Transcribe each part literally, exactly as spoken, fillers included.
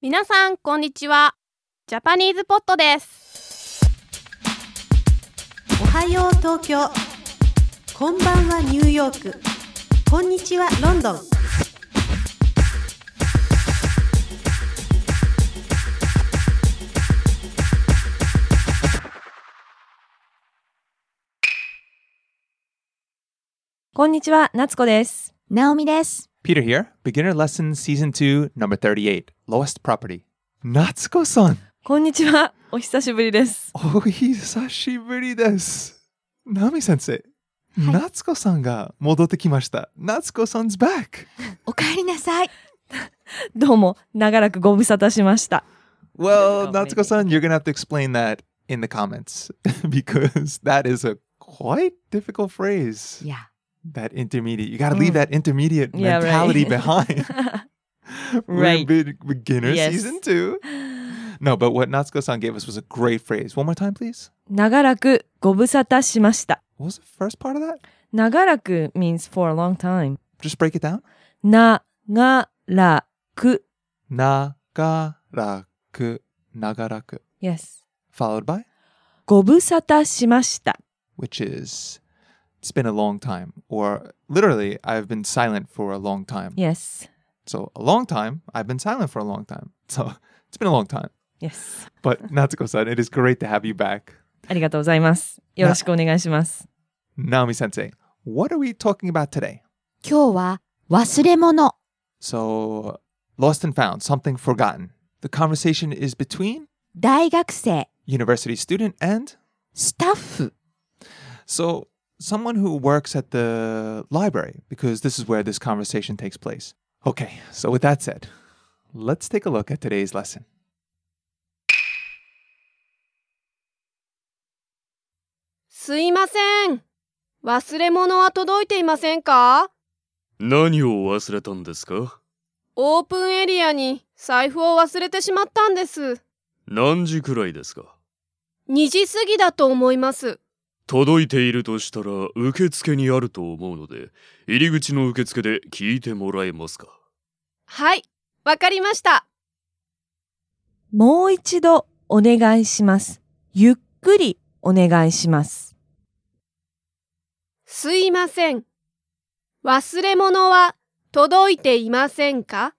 皆さんこんにちは。ジャパニーズポットです。 おはよう東京、こんばんはニューヨーク、こんにちはロンドン。 こんにちは、夏子です。 ナオミです。 Peter here. Beginner Lesson Season two, Number thirty-eight. Lowest Property. 夏子さん。 こんにちは。お久しぶりです。 お久しぶりです。ナミ先生、はい、夏子さんが戻ってきました。夏子さん 's back. おかえりなさい。 どうも、長らくご無沙汰しました。 Well, 夏子さん, you're gonna have to explain that in the comments because that is a quite difficult phrase. Yeah.That intermediate. You got to leave mm. that intermediate yeah, mentality right. behind. Right. We're in beginner yes. season two. No, but what Natsuko-san gave us was a great phrase. One more time, please. 長らくご無沙汰しました。 What was the first part of that? 長らく means for a long time. Just break it down. ながらく。 ながらく。ながらく。 Yes. Followed by? ご無沙汰しました。 Which is...It's been a long time, or literally, I've been silent for a long time. Yes. So, a long time, I've been silent for a long time. So, it's been a long time. Yes. But, Natsuko-san, it is great to have you back. ありがとうございます。よろしくお願いします。 Naomi-sensei, what are we talking about today? 今日は忘れ物。 So, lost and found, something forgotten. The conversation is between 大学生 university student and スタッフ。 So,Someone who works at the library, because this is where this conversation takes place. Okay, so with that said, let's take a look at today's lesson. すいません。忘れ物は届いていませんか？ 何を忘れたんですか？ オープンエリアに財布を忘れてしまったんです。 何時くらいですか？ にじ過ぎだと思います。 届いているとしたら受付にあると思うので、入り口の受付で聞いてもらえますか？ はい、わかりました。 もう一度お願いします。ゆっくりお願いします。 すいません。忘れ物は届いていませんか？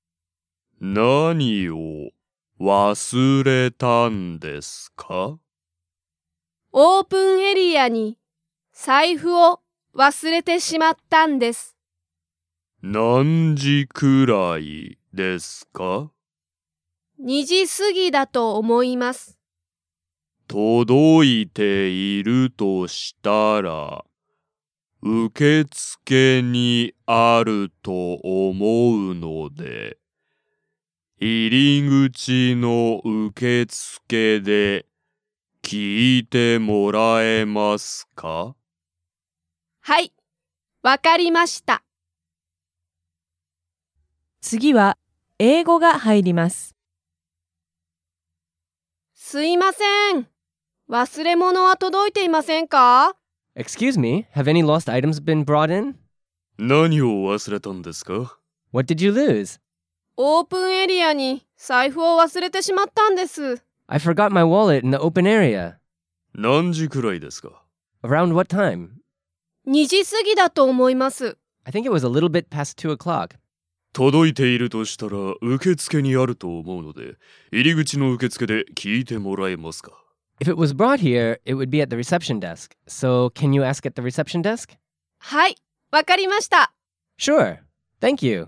何を忘れたんですか？ オープンエリアに財布を忘れてしまったんです。 何時くらいですか？ にじ過ぎだと思います。 届いているとしたら、受付にあると思うので、入り口の受付で聞いてもらえますか？ はい、わかりました。 次は英語が入ります。 すいません。忘れ物は届いていませんか？ Excuse me, have any lost items been brought in? 何を忘れたんですか？ What did you lose? オープンエリアに財布を忘れてしまったんです。 I forgot my wallet in the open area. 何時くらいですか？ Around what time? にじ過ぎだと思います。 I think it was a little bit past two o'clock. 届いているとしたら受付にあると思うので、入り口の受付で聞いてもらえますか？ If it was brought here, it would be at the reception desk. So, can you ask at the reception desk? はい、わかりました。 Sure. Thank you.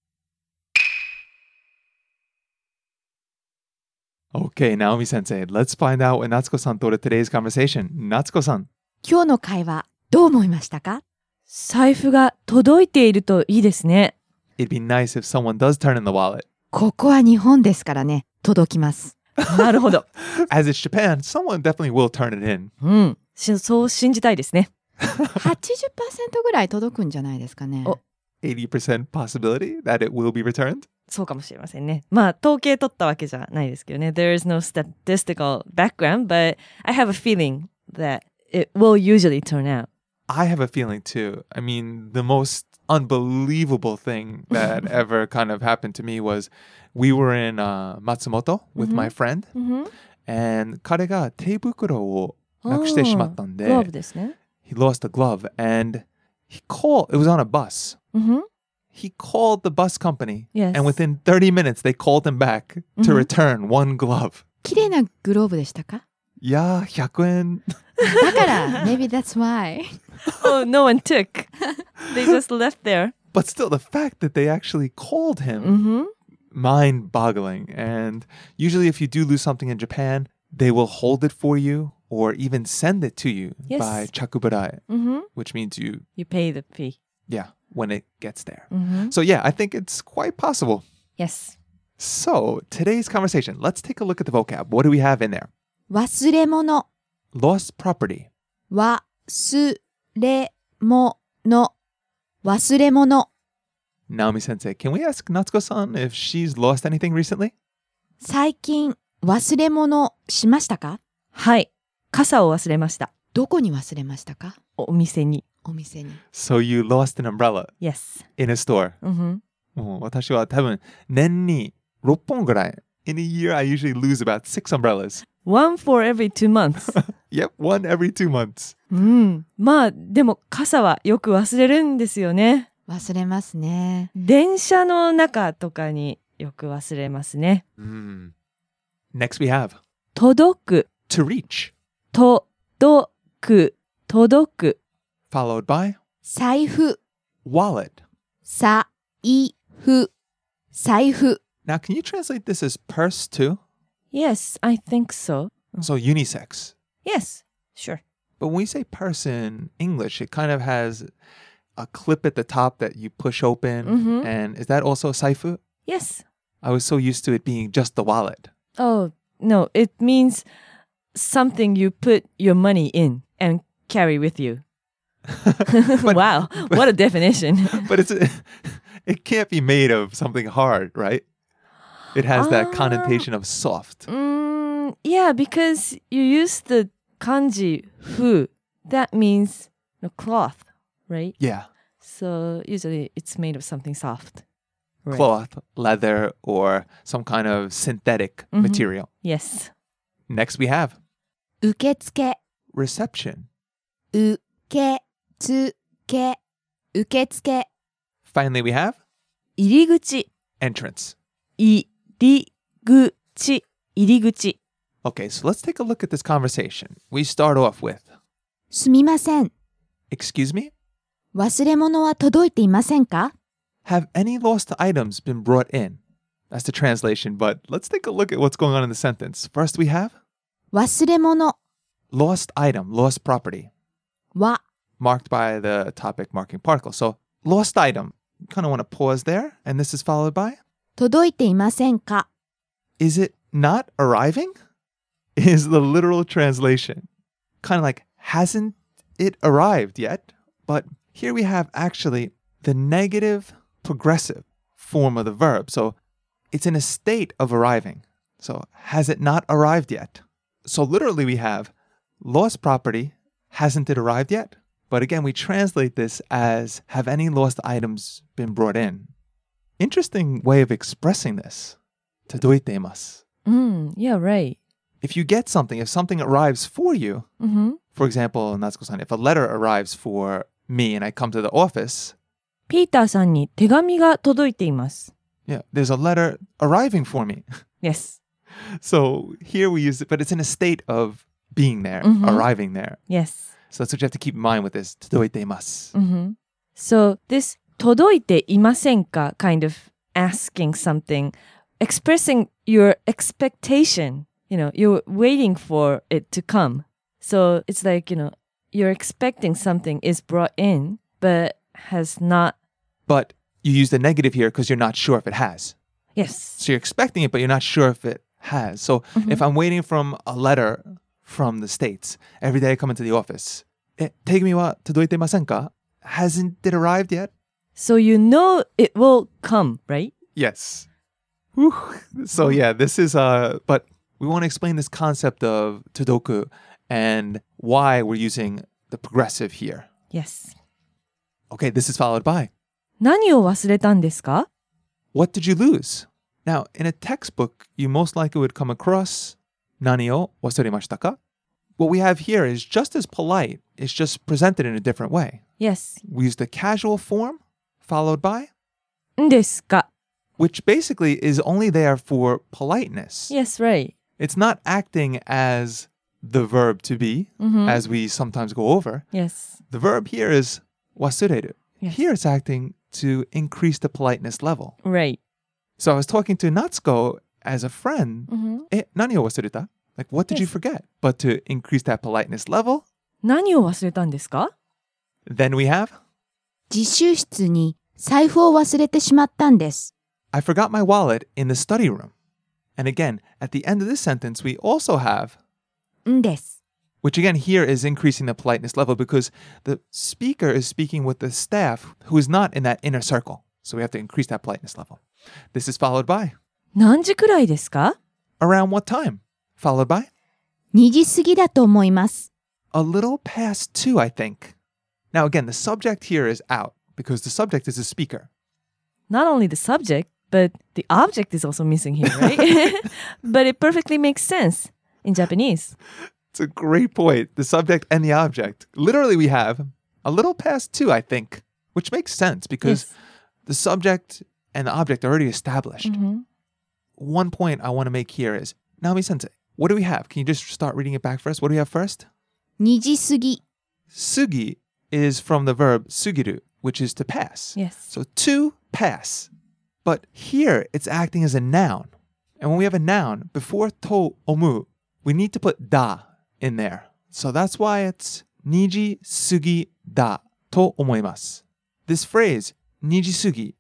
Okay, Naomi-sensei, let's find out what Natsuko-san thought of today's conversation. Natsuko-san. 今日の会話どう思いましたか？ 財布が届いているといいですね。 It'd be nice if someone does turn in the wallet. ここは日本ですからね、届きます。 なるほど。 As it's Japan, someone definitely will turn it in. うん、そう信じたいですね。 はちじゅっパーセント ぐらい届くんじゃないですかね。 お eighty percent possibility that it will be returned? そうかもしれませんね。まあ、統計取ったわけじゃないですけどね。There is no statistical background, but I have a feeling that it will usually turn out. I have a feeling too. I mean, the most unbelievable thing that ever kind of happened to me was we were in uh, Matsumoto with my friend, Mm-hmm. and 彼が手袋をなくしてしまったんで、 glove ですね。 he lost a glove and he called, it was on a bus. Mm-hmm. He called the bus company Yes. and within thirty minutes they called him back to Mhm. return one glove. 綺麗なグローブでしたか？ いやー、ひゃくえん。 だから、maybe that's why. Oh, no one took. They just left there. But still, the fact that they actually called him, Mm-hmm. mind-boggling. And usually if you do lose something in Japan, they will hold it for you or even send it to you Yes. by chakuburai, Mm-hmm. which means you, You pay the fee. yeah, when it gets there. Mm-hmm. So yeah, I think it's quite possible. Yes. So today's conversation, let's take a look at the vocab. What do we have in there? 忘れ物。 Lost property. 忘れ物。忘れ物。 Naomi Sensei, can we ask Natsuko-san if she's lost anything recently? 最近、忘れ物しましたか？ はい。傘を忘れました。 どこに忘れましたか？ お店に。 お店に。 So you lost an umbrella Yes. in a store. Mm-hmm. もう私は多分年にろっぽんぐらい In a year, I usually lose about six umbrellas. One for every two months. Yep, one every two months. うん。まあ、でも傘はよく忘れるんですよね。 忘れますね。 電車の中とかによく忘れますね。 Mm. Next we have 届く、 to reach, 届く、届く。 followed by 財布。 wallet. 財布。財布。 Now, can you translate this as purse too? Yes, I think so. So unisex. Yes, sure. But when we say purse in English, it kind of has a clip at the top that you push open. Mhm. And is that also saifu? Yes. I was so used to it being just the wallet. Oh, no, it means something you put your money in and carry with you. Wow, what a definition. But it's it can't be made of something hard, right? It has that Um, connotation of soft. Mm, yeah, because you use the kanji fu. That means the cloth, right? Yeah. So usually it's made of something soft. Right. Cloth, leather, or some kind of synthetic Mhm. material. Yes. Next we have 受付。 reception. 受付。受付。 Finally we have 入り口、 entrance. 入り口、入り口。 Okay, so let's take a look at this conversation. We start off with, すみません。 excuse me? 忘れ物は届いていませんか？ Have any lost items been brought in? That's the translation, but let's take a look at what's going on in the sentence. First we have 忘れ物 lost item, lost property, は marked by the topic marking particle. So lost item, you kind of want to pause there, and this is followed by, 届いていませんか？ is it not arriving? Is the literal translation. Kind of like, hasn't it arrived yet? But here we have actually the negative progressive form of the verb. So it's in a state of arriving. So has it not arrived yet? So literally we have lost property, hasn't it arrived yet? But again, we translate this as have any lost items been brought in? Interesting way of expressing this. 届いています. Mm, yeah, right. If you get something, if something arrives for you, Mm-hmm. for example, Natsuko-san, if a letter arrives for me and I come to the office, ピーターさんに手紙が届いています。 yeah, there's a letter arriving for me. Yes. So here we use it, but it's in a state of being there, Mhm. arriving there. Yes. So that's what you have to keep in mind with this. 届いています. Mm-hmm. So this 届いていませんか kind of asking something, expressing your expectation. You know, you're waiting for it to come. So it's like, you know, you're expecting something is brought in, but has not. But you use the negative here because you're not sure if it has. Yes. So you're expecting it, but you're not sure if it has. So if I'm waiting from a letter from the States, every day I come into the office, え、手紙は届いてませんか? Hasn't it arrived yet? So you know it will come, right? Yes. Whew. So yeah, this is uh but we want to explain this concept of todoku and why we're using the progressive here. Yes. Okay, this is followed by 何を忘れたんですか? What did you lose? Now, in a textbook, you most likely would come across 何を忘れましたか? What we have here is just as polite. It's just presented in a different way. Yes. We use the casual form followed by んですか? which basically is only there for politeness. Yes, right. It's not acting as the verb to be, Mhm. as we sometimes go over. Yes. The verb here is 忘れる. Yes. Here it's acting to increase the politeness level. Right. So I was talking to Natsuko as a friend. Mhm. え、何を忘れた? Like, what did you Yes. forget? But to increase that politeness level, 何を忘れたんですか? then we have 自習室に財布を忘れてしまったんです。 I forgot my wallet in the study room. And again, at the end of this sentence, we also have んです。 which again here is increasing the politeness level because the speaker is speaking with the staff who is not in that inner circle. So we have to increase that politeness level. This is followed by 何時くらいですか? around what time? Followed by にじ過ぎだと思います。 a little past two, I think. Now again, the subject here is out because the subject is a speaker. Not only the subject, but the object is also missing here, right? But it perfectly makes sense in Japanese. It's a great point. The subject and the object. Literally, we have a little past two, I think, which makes sense because Yes. the subject and the object are already established. Mhm. One point I want to make here is, Naomi Sensei, what do we have? Can you just start reading it back for us? What do we have first? にじ過ぎ。 Sugi is from the verb sugiru, which is to pass. Yes. So to pass. But here it's acting as a noun. And when we have a noun, before to omu, we need to put da in there. So that's why it's niji sugi da to omoimasu. This phrase, niji sugi,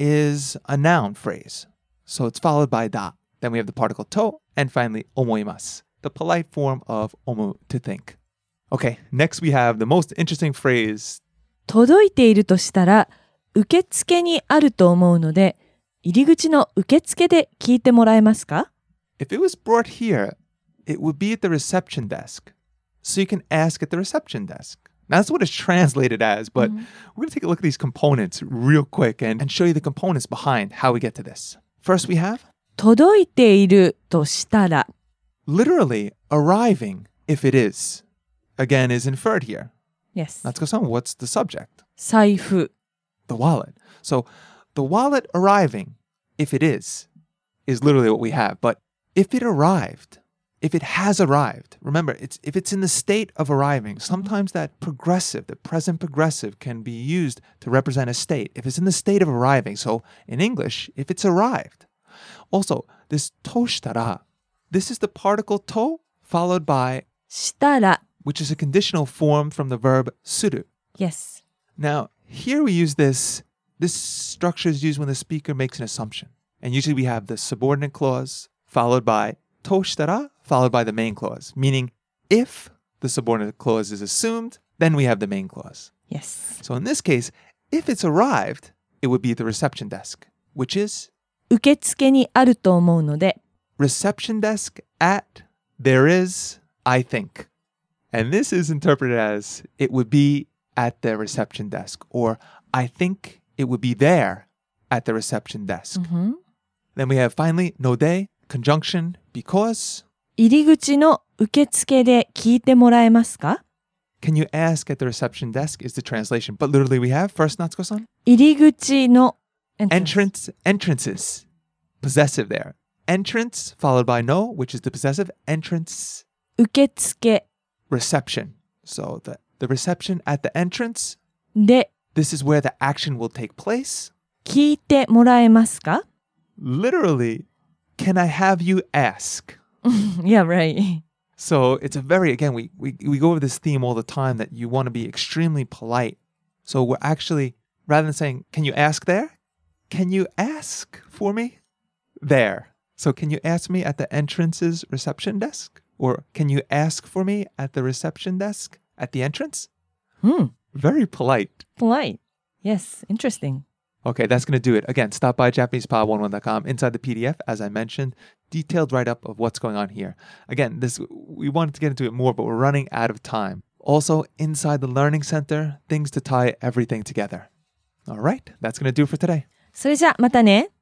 is a noun phrase. So it's followed by da. Then we have the particle to, and finally omoimasu, the polite form of omu, to think. Okay, next we have the most interesting phrase. 届いているとしたら、受付にあると思うので、入り口の受付で聞いてもらえますか? If it was brought here, it would be at the reception desk. So you can ask at the reception desk. Now, that's what it's translated as, but we're going to take a look at these components real quick and, and show you the components behind how we get to this. First, we have 届いているとしたら literally arriving, if it is. Again, is inferred here. Yes. Natsuko-san, what's the subject? 財布 The wallet. So the wallet arriving, if it is, is literally what we have. But if it arrived, if it has arrived, remember, it's if it's in the state of arriving, sometimes that progressive, the present progressive, can be used to represent a state. If it's in the state of arriving, so in English, if it's arrived. Also, this toshitara, this is the particle to followed by したら which is a conditional form from the verb suru. Yes. Now, here we use this. This structure is used when the speaker makes an assumption. And usually we have the subordinate clause followed by toshitara, followed by the main clause. Meaning, if the subordinate clause is assumed, then we have the main clause. Yes. So in this case, if it's arrived, it would be at the reception desk, which is 受付にあると思うので reception desk at there is, I think. And this is interpreted as it would be at the reception desk, or I think it would be there at the reception desk. Then we have finally node, conjunction, because. 入り口の受付で聞いてもらえますか? Can you ask at the reception desk is the translation. But literally we have, first Natsuko-san, 入り口の entrance, entrances, possessive there. Entrance followed by no, which is the possessive, entrance, 受付 reception. So the, the reception at the entrance, で this is where the action will take place. 聞いてもらえますか? Literally, can I have you ask? Yeah, right. So it's a very, again, we, we, we go over this theme all the time that you want to be extremely polite. So we're actually, rather than saying, can you ask there? Can you ask for me? There. So can you ask me at the entrance's reception desk? Or can you ask for me at the reception desk at the entrance? Hmm. Very polite. Polite. Yes, interesting. Okay, that's going to do it. Again, stop by Japanese Pod one oh one dot com. Inside the P D F, as I mentioned, detailed write-up of what's going on here. Again, this we wanted to get into it more, but we're running out of time. Also, inside the Learning Center, things to tie everything together. All right, that's going to do it for today. それじゃまたね。